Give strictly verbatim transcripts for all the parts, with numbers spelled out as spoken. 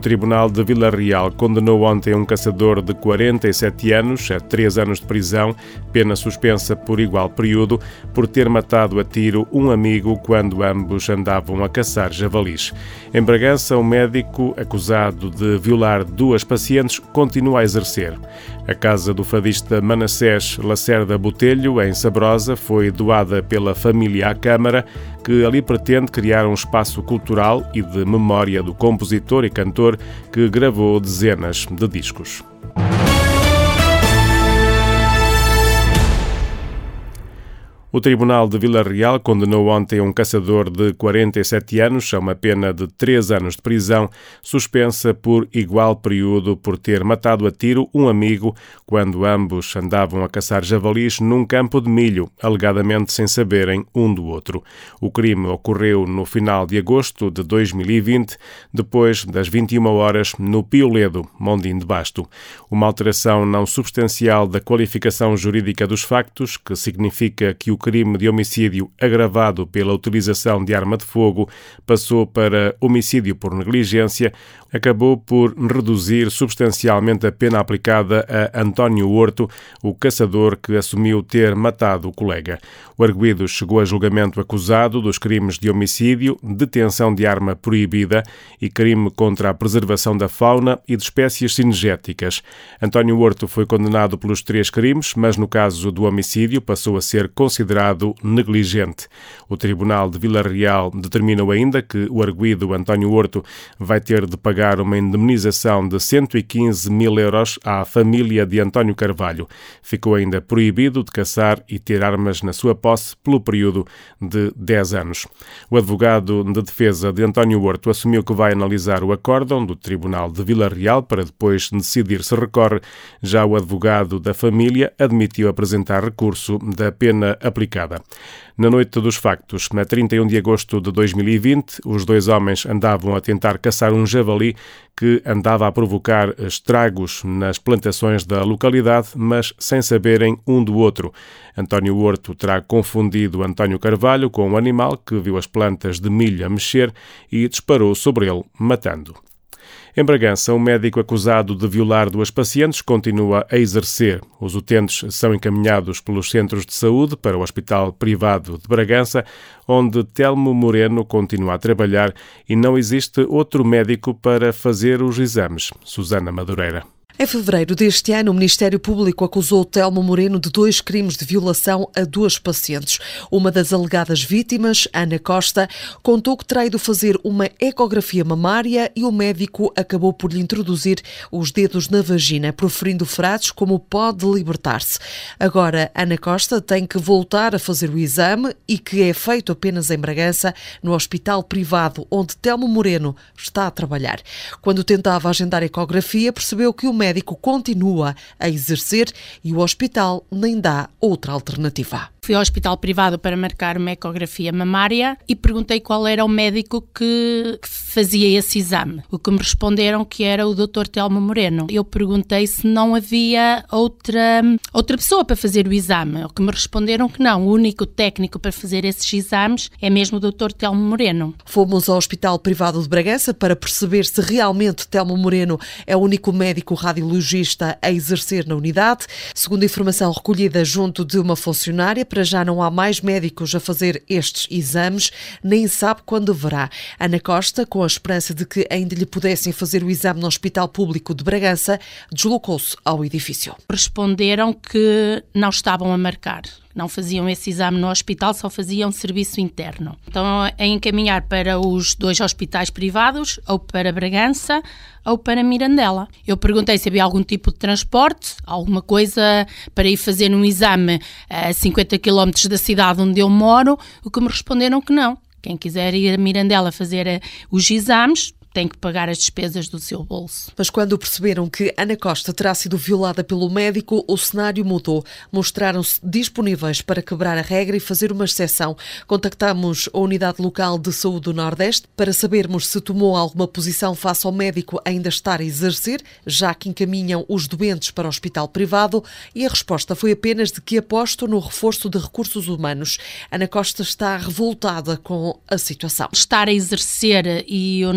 Tribunal de Vila Real condenou ontem um caçador de quarenta e sete anos a três anos de prisão, pena suspensa por igual período, por ter matado a tiro um amigo quando ambos andavam a caçar javalis. Em Bragança, um médico acusado de violar duas pacientes continua a exercer. A casa do fadista Manassés Lacerda Botelho, em Sabrosa, foi doada pela família à Câmara, que ali pretende criar um espaço cultural e de memória do compositor e cantor que gravou dezenas de discos. O Tribunal de Vila Real condenou ontem um caçador de quarenta e sete anos a uma pena de três anos de prisão, suspensa por igual período por ter matado a tiro um amigo quando ambos andavam a caçar javalis num campo de milho, alegadamente sem saberem um do outro. O crime ocorreu no final de agosto de dois mil e vinte, depois das vinte e uma horas, no Pioledo, Mondim de Basto. Uma alteração não substancial da qualificação jurídica dos factos, que significa que o crime de homicídio agravado pela utilização de arma de fogo passou para homicídio por negligência, acabou por reduzir substancialmente a pena aplicada a António Horto, o caçador que assumiu ter matado o colega. O arguido chegou a julgamento acusado dos crimes de homicídio, detenção de arma proibida e crime contra a preservação da fauna e de espécies cinegéticas. António Horto foi condenado pelos três crimes, mas no caso do homicídio passou a ser considerado negligente. O Tribunal de Vila Real determinou ainda que o arguido António Horto vai ter de pagar uma indemnização de cento e quinze mil euros à família de António Carvalho. Ficou ainda proibido de caçar e ter armas na sua posse pelo período de dez anos. O advogado de defesa de António Horto assumiu que vai analisar o acórdão do Tribunal de Vila Real para depois decidir se recorre. Já o advogado da família admitiu apresentar recurso da pena aplicada. Na noite dos factos, na trinta e um de agosto de dois mil e vinte, os dois homens andavam a tentar caçar um javali que andava a provocar estragos nas plantações da localidade, mas sem saberem um do outro. António Horto terá confundido António Carvalho com um animal que viu as plantas de milho a mexer e disparou sobre ele, matando. Em Bragança, um médico acusado de violar duas pacientes continua a exercer. Os utentes são encaminhados pelos centros de saúde para o Hospital Privado de Bragança, onde Telmo Moreno continua a trabalhar e não existe outro médico para fazer os exames. Susana Madureira. Em fevereiro deste ano, o Ministério Público acusou Telmo Moreno de dois crimes de violação a duas pacientes. Uma das alegadas vítimas, Ana Costa, contou que terá ido fazer uma ecografia mamária e o médico acabou por lhe introduzir os dedos na vagina, proferindo frases como "pode libertar-se". Agora, Ana Costa tem que voltar a fazer o exame e que é feito apenas em Bragança, no Hospital Privado, onde Telmo Moreno está a trabalhar. Quando tentava agendar a ecografia, percebeu que o O médico continua a exercer e o hospital nem dá outra alternativa. Fui ao hospital privado para marcar uma ecografia mamária e perguntei qual era o médico que fazia esse exame. O que me responderam que era o doutor Telmo Moreno. Eu perguntei se não havia outra, outra pessoa para fazer o exame. O que me responderam que não. O único técnico para fazer esses exames é mesmo o doutor Telmo Moreno. Fomos ao Hospital Privado de Bragança para perceber se realmente Telmo Moreno é o único médico radiologista a exercer na unidade. Segundo informação recolhida junto de uma funcionária, para já não há mais médicos a fazer estes exames, nem sabe quando haverá. Ana Costa, com a esperança de que ainda lhe pudessem fazer o exame no Hospital Público de Bragança, deslocou-se ao edifício. Responderam que não estavam a marcar. Não faziam esse exame no hospital, só faziam serviço interno. Então, é encaminhar para os dois hospitais privados, ou para Bragança, ou para Mirandela. Eu perguntei se havia algum tipo de transporte, alguma coisa para ir fazer um exame a cinquenta quilómetros da cidade onde eu moro, o que me responderam que não. Quem quiser ir a Mirandela fazer os exames, tem que pagar as despesas do seu bolso. Mas quando perceberam que Ana Costa terá sido violada pelo médico, o cenário mudou. Mostraram-se disponíveis para quebrar a regra e fazer uma exceção. Contactámos a Unidade Local de Saúde do Nordeste para sabermos se tomou alguma posição face ao médico ainda estar a exercer, já que encaminham os doentes para o hospital privado, e a resposta foi apenas de que apostam no reforço de recursos humanos. Ana Costa está revoltada com a situação. Estar a exercer e o nosso sistema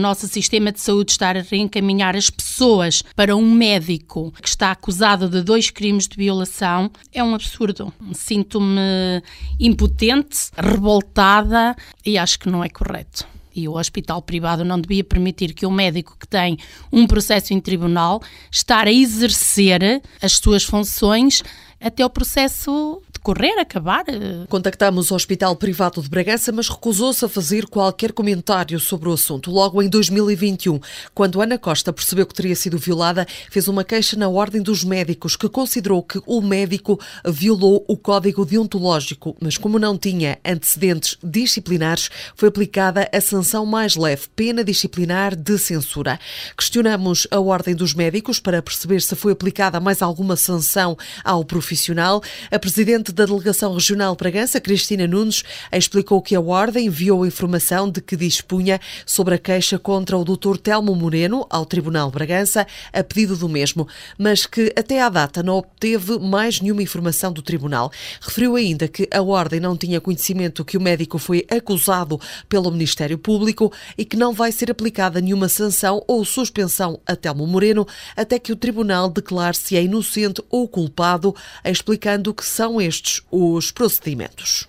sistema de saúde estar a reencaminhar as pessoas para um médico que está acusado de dois crimes de violação é um absurdo. Sinto-me impotente, revoltada e acho que não é correto. E o hospital privado não devia permitir que um médico que tem um processo em tribunal estar a exercer as suas funções até o processo decorrer, acabar. Contactámos o Hospital Privado de Bragança, mas recusou-se a fazer qualquer comentário sobre o assunto. Logo em dois mil e vinte e um, quando Ana Costa percebeu que teria sido violada, fez uma queixa na Ordem dos Médicos, que considerou que o médico violou o código deontológico, mas como não tinha antecedentes disciplinares, foi aplicada a sanção mais leve, pena disciplinar de censura. Questionamos a Ordem dos Médicos para perceber se foi aplicada mais alguma sanção ao profissional. A Presidente da Delegação Regional de Bragança, Cristina Nunes, explicou que a Ordem enviou informação de que dispunha sobre a queixa contra o doutor Telmo Moreno ao Tribunal de Bragança, a pedido do mesmo, mas que até à data não obteve mais nenhuma informação do Tribunal. Referiu ainda que a Ordem não tinha conhecimento que o médico foi acusado pelo Ministério Público e que não vai ser aplicada nenhuma sanção ou suspensão a Telmo Moreno até que o Tribunal declare se é inocente ou culpado, explicando que são estes os procedimentos.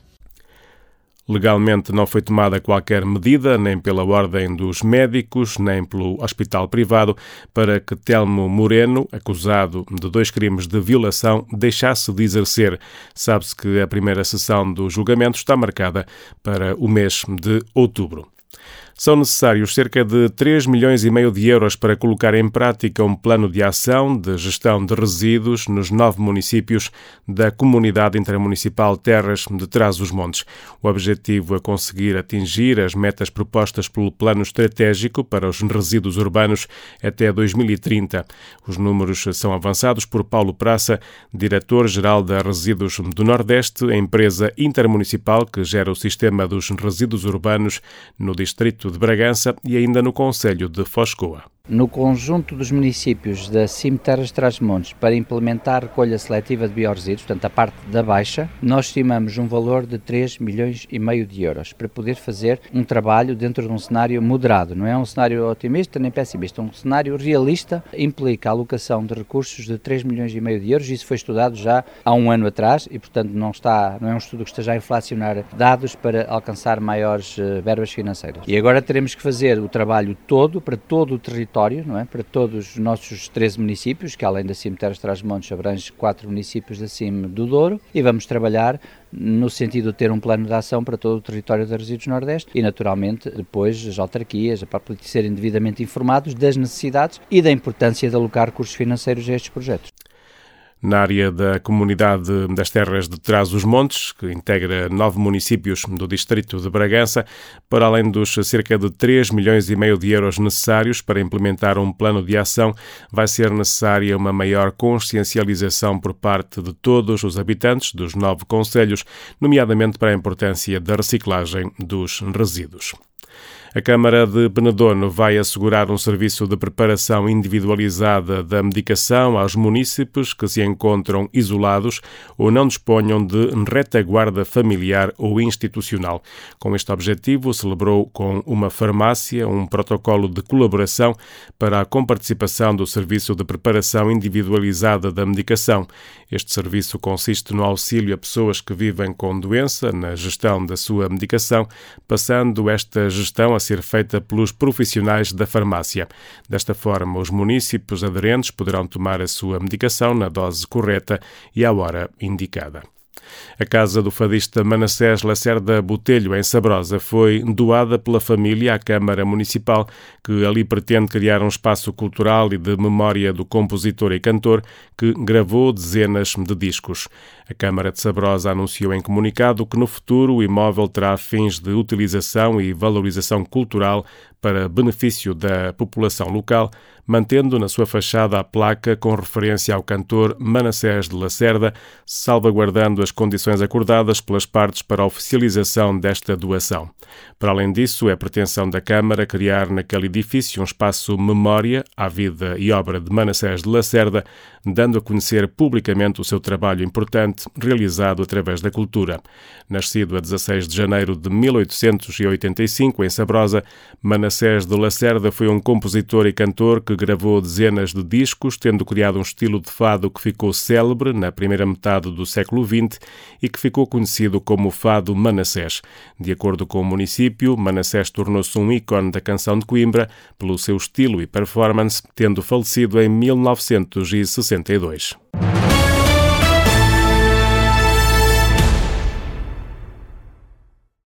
Legalmente não foi tomada qualquer medida, nem pela Ordem dos Médicos, nem pelo Hospital Privado, para que Telmo Moreno, acusado de dois crimes de violação, deixasse de exercer. Sabe-se que a primeira sessão do julgamento está marcada para o mês de outubro. São necessários cerca de três milhões e meio de euros para colocar em prática um plano de ação de gestão de resíduos nos nove municípios da Comunidade Intermunicipal Terras de Trás-os-Montes. O objetivo é conseguir atingir as metas propostas pelo Plano Estratégico para os Resíduos Urbanos até dois mil e trinta. Os números são avançados por Paulo Praça, diretor-geral da Resíduos do Nordeste, a empresa intermunicipal que gera o sistema dos resíduos urbanos no distrito de Bragança e ainda no concelho de Foscoa. No conjunto dos municípios da C I M Terras de Trás-os-Montes para implementar a recolha seletiva de biorresíduos, portanto a parte da baixa, nós estimamos um valor de três milhões e meio de euros para poder fazer um trabalho dentro de um cenário moderado. Não é um cenário otimista nem pessimista, um cenário realista implica a alocação de recursos de três milhões e meio de euros. Isso foi estudado já há um ano atrás e, portanto, não, está, não é um estudo que esteja a inflacionar dados para alcançar maiores uh, verbas financeiras. E agora teremos que fazer o trabalho todo para todo o território, não é? Para todos os nossos treze municípios, que além da C I M Terras de Trás-os-Montes abrange quatro municípios da C I M do Douro, e vamos trabalhar no sentido de ter um plano de ação para todo o território da Resíduos Nordeste e, naturalmente, depois as autarquias, para serem devidamente informados das necessidades e da importância de alocar recursos financeiros a estes projetos. Na área da Comunidade das Terras de Trás-os-Montes, que integra nove municípios do distrito de Bragança, para além dos cerca de três milhões e meio de euros necessários para implementar um plano de ação, vai ser necessária uma maior consciencialização por parte de todos os habitantes dos nove concelhos, nomeadamente para a importância da reciclagem dos resíduos. A Câmara de Penedono vai assegurar um serviço de preparação individualizada da medicação aos munícipes que se encontram isolados ou não disponham de retaguarda familiar ou institucional. Com este objetivo, celebrou com uma farmácia um protocolo de colaboração para a comparticipação do serviço de preparação individualizada da medicação. Este serviço consiste no auxílio a pessoas que vivem com doença na gestão da sua medicação, passando esta gestão a ser feita pelos profissionais da farmácia. Desta forma, os munícipes aderentes poderão tomar a sua medicação na dose correta e à hora indicada. A casa do fadista Manassés Lacerda Botelho, em Sabrosa, foi doada pela família à Câmara Municipal, que ali pretende criar um espaço cultural e de memória do compositor e cantor que gravou dezenas de discos. A Câmara de Sabrosa anunciou em comunicado que no futuro o imóvel terá fins de utilização e valorização cultural para benefício da população local, mantendo na sua fachada a placa com referência ao cantor Manassés de Lacerda, salvaguardando as condições acordadas pelas partes para a oficialização desta doação. Para além disso, é pretensão da Câmara criar naquele edifício um espaço memória à vida e obra de Manassés de Lacerda, dando a conhecer publicamente o seu trabalho importante realizado através da cultura. Nascido a dezasseis de janeiro de mil oitocentos e oitenta e cinco em Sabrosa, Manassés de Lacerda foi um compositor e cantor que gravou dezenas de discos, tendo criado um estilo de fado que ficou célebre na primeira metade do século vinte e que ficou conhecido como fado Manassés. De acordo com o município, Manassés tornou-se um ícone da canção de Coimbra pelo seu estilo e performance, tendo falecido em mil novecentos e sessenta e dois.